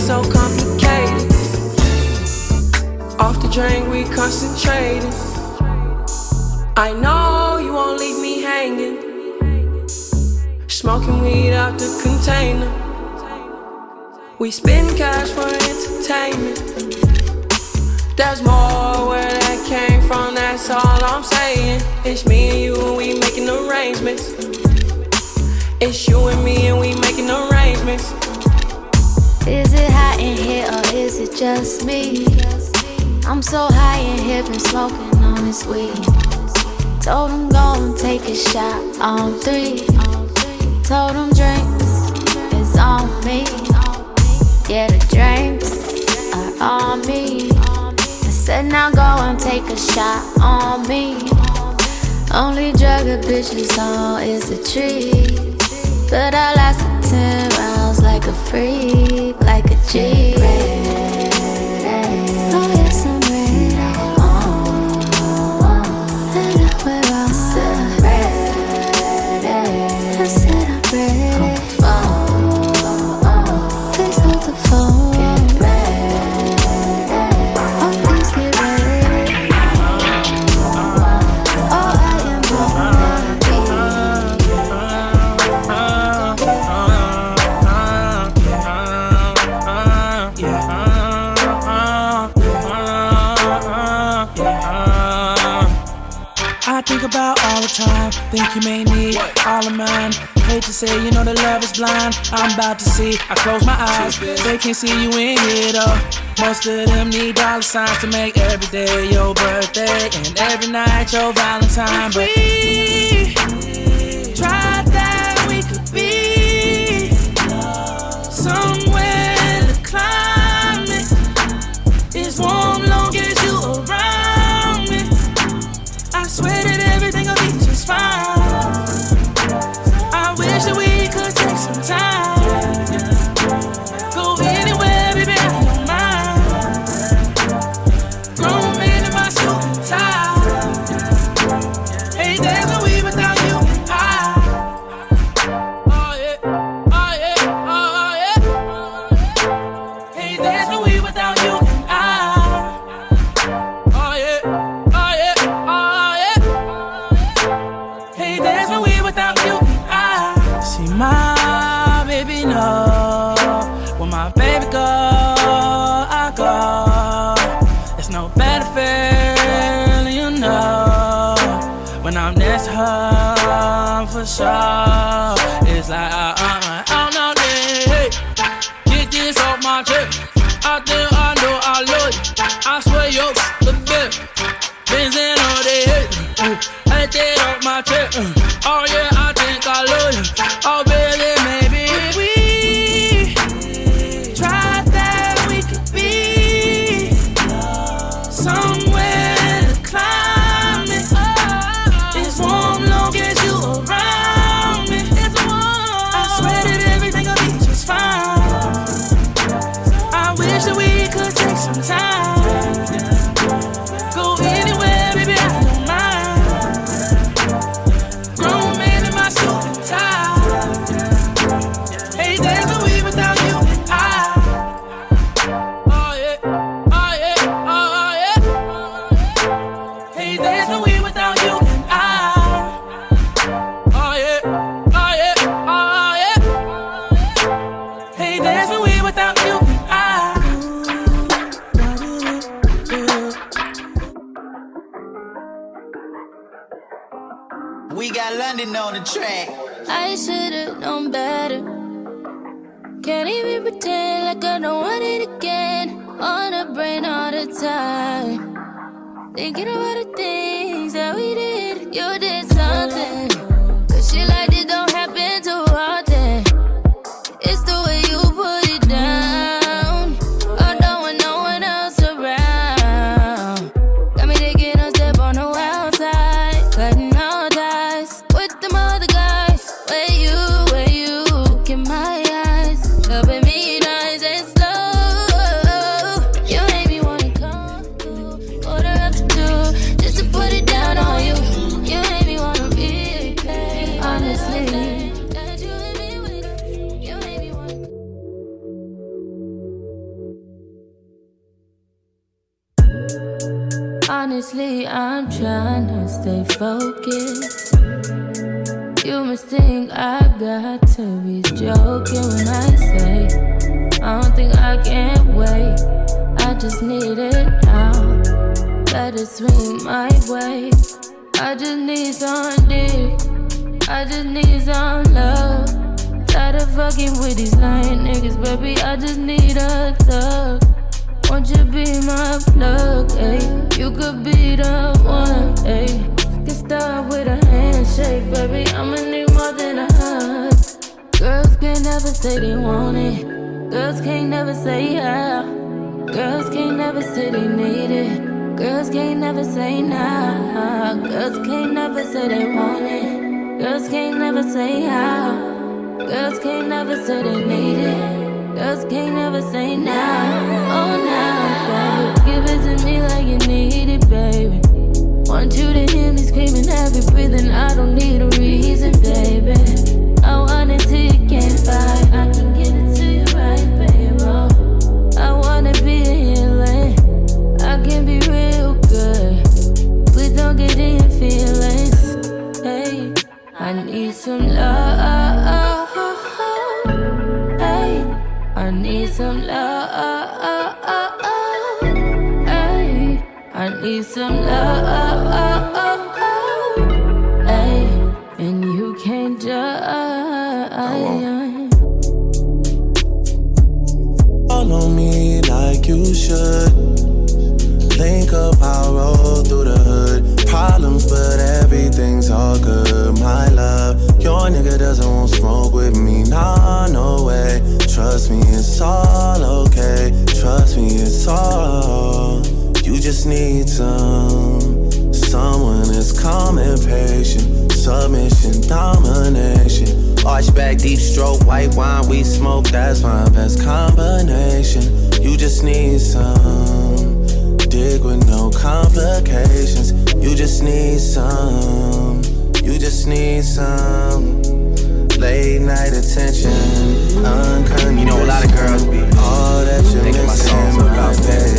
so complicated. Off the drink, we concentrated. I know you won't leave me hanging. Smoking weed out the container. We spend cash for entertainment. There's more where that came from, that's all I'm saying. It's me and you and we making arrangements. It's you and me and we making arrangements. Is it hot in here or is it just me? I'm so high in here, been smoking on this weed. Told him go and take a shot on 3. Told him drinks is on me. Yeah, the drinks are on me. I said now go and take a shot on me. Only drug a bitch is on is the tree. But I lasted 10 rounds like a freak, like a G. Oh yes, I'm ready. And I wear all I said I'm ready. Please hold the phone. Get ready. Oh, please get ready. Oh, I am I think about all the time, think you may need all of mine. Hate to say, you know that love is blind. I'm about to see, I close my eyes, they can't see you in here though. Most of them need dollar signs to make every day your birthday and every night your Valentine. But we tried that we could be somewhere the climate is warm long as you around me. I swear that everything will be just fine. I wish that we could take some time. Go anywhere, baby, I don't mind. Grown man in my suit and tie. Hey, there's no we without you and I. Oh yeah, oh yeah, oh yeah. Hey, there's no we without you and I. Oh yeah, oh yeah, oh yeah. Hey, there's no we without you and I. See my baby know when my baby go, I go. There's no better feeling, you know, when I'm next to her for sure. It's like I'm not there. Get this off my chest. I think I know I love you. I swear you're the best. Benzin all day. Get that off my chest. Oh yeah, I think I love you. Oh baby, maybe if we tried that we could be somewhere the climate is warm long as you around me. I swear that everything will be just fine. I wish that we could take some time. Go anywhere, baby, I don't mind. Grown man in my suit and tie. Hey, there's no we without you and I. Oh yeah, oh yeah, oh yeah. Hey, there's no we without you and I. Oh yeah, oh yeah, oh yeah. Hey, there's no we without you and I. We got London on the track. I should've known better. Can't even pretend like I don't want it again. On the brain all the time. Thinking about the things that we did. You did something. Cause shit like this don't happen too often. It's the way you put it down. Although when no one else around. Got me taking a step on the wild side. Cutting all ties with them other guys. Where you get my eyes. Up at me nice and slow. You made me wanna come through. Order up to 2 just to put it down on you. You made me wanna be Honestly, I'm trying to stay focused. You must think I got to be joking when I say I don't think I can wait. I just need it now. Let it swing my way. I just need some dick. I just need some love. Tired of fucking with these lying niggas, baby. I just need a thug. Won't you be my plug, ayy? You could be the one, ayy. Get started with a handshake, baby. I'ma need more than a hug. Girls can't never say they want it. Girls can't never say yeah. Girls can't never say they need it. Girls can't never say nah. Girls can't never say they want it. Girls can't never say how. Girls can't never say they need it. Girls can't never say nah. Oh nah, baby. Give it to me like you need it, baby. Want you to hear me screaming every breathing. I don't need a reason, baby. I want it till you can't fight. I can get it to you right, baby. I wanna be a healing. I can be real good. Please don't get in your feelings. Hey, I need some love. Hey, I need some love. Hey, I need some love. Hey, and you can't judge. Follow me like you should. Link up, I'll roll through the hood. Problems, but everything's all good, my love. Your nigga doesn't want smoke with me, nah, no way. Trust me, it's all okay. Trust me, it's all. You just need someone that's calm and patient. Submission, domination. Arch back, deep stroke, white wine, we smoke. That's my best combination. You just need some dick with no complications. You just need some. You just need some late night attention. Unconditional. You know, a lot of girls be all that you're thinking my songs are about that.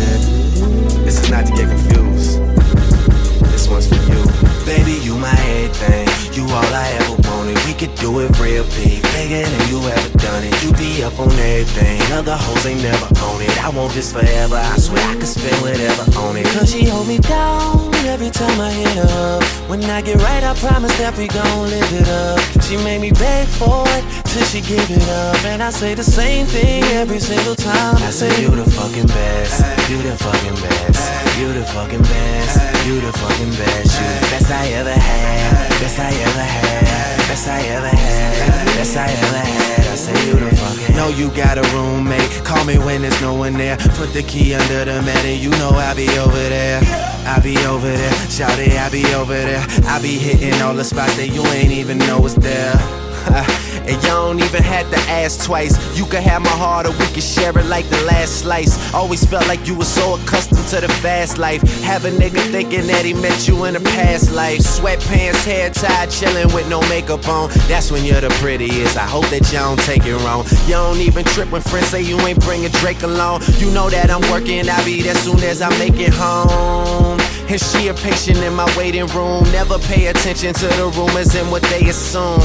This is not to get confused. This one's for you. Baby, you my everything. You all I ever wanted. We could do it real big, bigger than you ever done it. You be up on everything. Other hoes ain't never on it. I want this forever. I swear I could spend whatever on it. Cause she hold me down every time I hit up. When I get right, I promise that we gon' live it up. She made me beg for it till she give it up. And I say the same thing every single time. I say you the fucking best. You the fucking best. You the fucking best. You the fucking best. You the best I ever had. Best I ever had. Best I ever had. Best I ever had. I say you the fucking. Know you got a roommate. Call me when there's no one there. Put the key under the mat and you know I'll be over there. I be over there, shout it, I be over there. I be hitting all the spots that you ain't even know is there. And you don't even have to ask twice. You can have my heart or we can share it like the last slice. Always felt like you were so accustomed to the fast life. Have a nigga thinking that he met you in a past life. Sweatpants, hair tied, chilling with no makeup on. That's when you're the prettiest. I hope that you don't take it wrong. You don't even trip when friends say you ain't bringing Drake along. You know that I'm working, I'll be there soon as I make it home. And she a patient in my waiting room. Never pay attention to the rumors and what they assume.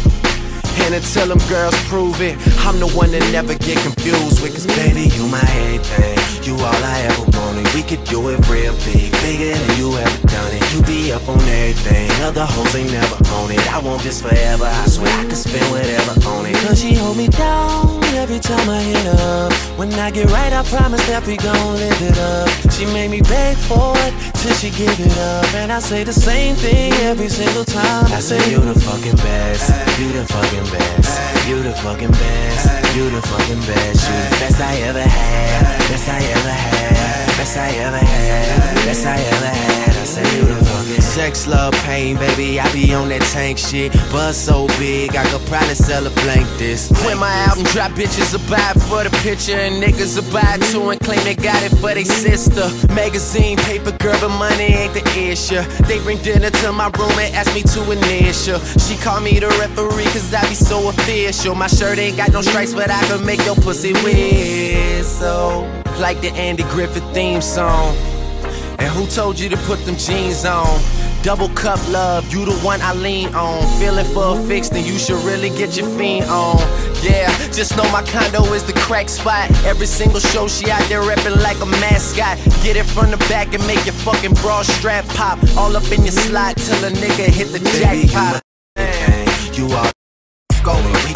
And until them girls prove it, I'm the one that never get confused with. Cause baby, you my everything. You all I ever wanted. We could do it real big, bigger than you ever done it. You be up on everything. Other hoes ain't never on it. I want this forever. I swear I could spend whatever on it. Cause she hold me down every time I hit up. When I get right, I promise that we gon' live it up. She made me beg for it till she give it up. And I say the same thing every single time. I say you the fucking best. You the fucking best. You the fucking best. You the fucking best. You the best I ever had. Best I ever had. Best I ever had. Best I ever had. I say you the fucking sex, love, pain, baby. I be on that tank shit. Buzz so big, I could probably sell a blank this. When my album drop, bitches will buy it for the picture, and niggas will buy it too and claim they got it for they sister. Magazine, paper, girl, but money ain't the issue. They bring dinner to my room and ask me to initial. She call me the referee cause I be so official. My shirt ain't got no stripes, but I can make your pussy whistle like the Andy Griffith theme song. And who told you to put them jeans on? Double cup love, you the one I lean on. Feeling for a fix, then you should really get your fiend on. Yeah, just know my condo is the crack spot. Every single show she out there reppin' like a mascot. Get it from the back and make your fucking bra strap pop. All up in your slot till a nigga hit the jackpot. You are going weak.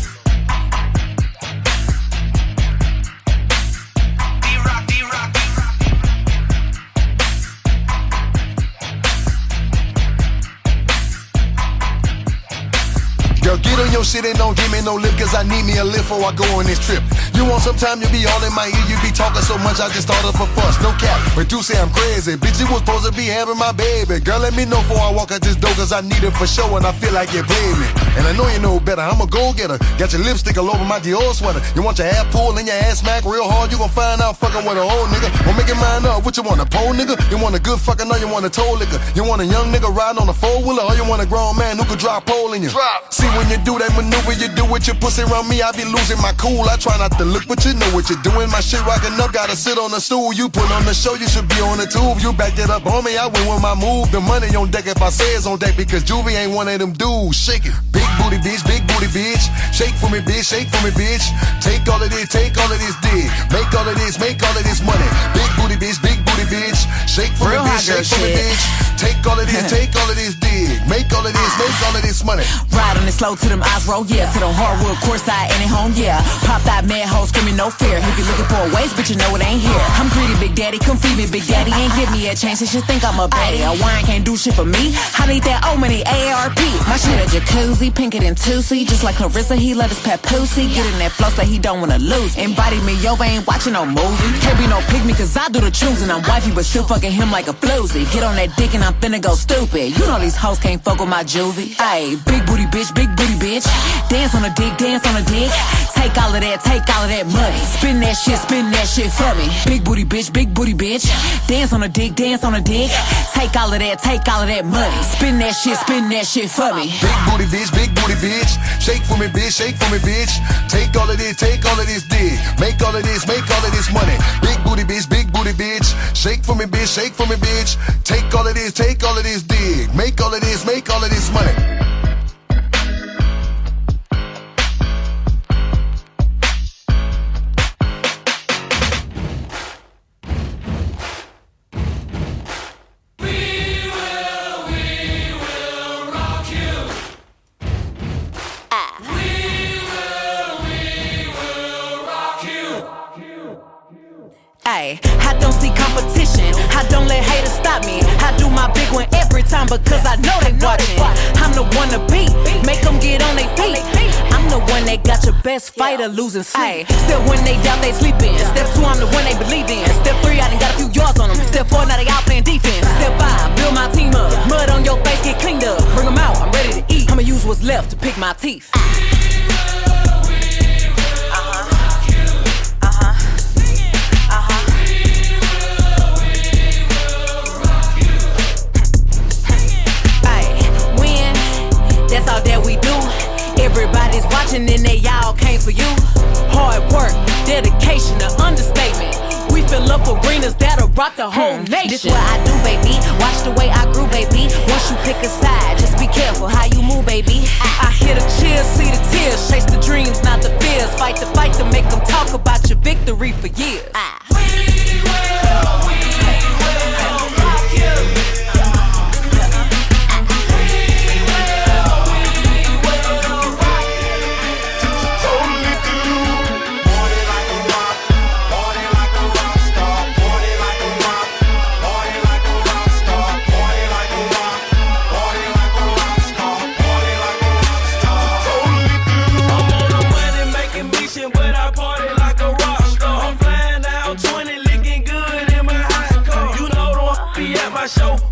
Girl, get on your shit and don't give me no lip, cause I need me a lift before I go on this trip. You want some time, you be all in my ear, you be talking so much, I just thought of a fuss, no cap. But you say I'm crazy, bitch, you was supposed to be having my baby. Girl, let me know before I walk out this door, cause I need it for sure, and I feel like you played me. And I know you know better, I'm a go-getter. Got your lipstick all over my Dior sweater. You want your ass pulled and your ass smack real hard, you gon' find out fucking with an old nigga. Well, make your mind up, what you want, a pole nigga? You want a good fucking or you want a toll liquor? You want a young nigga riding on a four-wheeler, or you want a grown man who could drop pole in you? See, when you do that maneuver, you do with your pussy around me, I be losing my cool. I try not to look, but you know what you're doing. My shit rocking up, gotta sit on the stool. You put on the show, you should be on the tube. You backed it up on me, I win with my move. The money on deck if I say it's on deck, because Juvie ain't one of them dudes. Shake it, big booty bitch, shake for me bitch, shake for me bitch. Take all of this dick. Make all of this money. Big booty bitch, shake for me bitch, shake for me bitch. Take all of this dick. Make all of this money. Riding it slow to them eyes roll, yeah. To the hardwood courtside and at home, yeah. Pop that mad hoe screaming no fear. If you looking for a waist, bitch, you know it ain't here. I'm greedy, big daddy, come feed me, big daddy. Ain't give me a chance, they should think I'm a baddie. A wine can't do shit for me. I need that old money AARP. My shit a jacuzzi, pinker than Tootsie. Just like Clarissa, he let us pet pussy. Get in that flow so he don't wanna lose. Invited me over, ain't watching no movie. Can't be no pygmy, cause I do the choosing. I'm wifey, but still fucking him like a floozy. Get on that dick and I'm finna go stupid. You know these hoes can't fuck with my juvie. Ayy, big booty bitch. Dance on the dick, dance on the dick. Take all of that money. Spin that shit for me. Big booty bitch. Dance on the dick, dance on the dick. Take all of that money. Spin that shit for me. Big booty bitch. Shake for me bitch. Take all of this dick. Make all of this money. Big booty bitch. Shake for me bitch. Take all of this dick. Make all of this money. I don't see competition. I don't let haters stop me. I do my big one every time because I know they watching. I'm the one to beat, make them get on their feet. I'm the one that got your best fighter losing sleep. Step 1, they doubt they sleeping. Step 2, I'm the one they believe in. Step 3, I done got a few yards on them. Step 4, now they out playing defense. Step 5, build my team up. Mud on your face, get cleaned up. Bring them out, I'm ready to eat. I'ma use what's left to pick my teeth. That's all that we do. Everybody's watching and they all came for you. Hard work, dedication, an understatement. We fill up arenas that'll rock the whole nation. This what I do, baby. Watch the way I grew, baby. Once you pick a side, just be careful how you move, baby. I hear the cheers, see the tears. Chase the dreams, not the fears. Fight the fight to make them talk about your victory for years. We will rock you. Show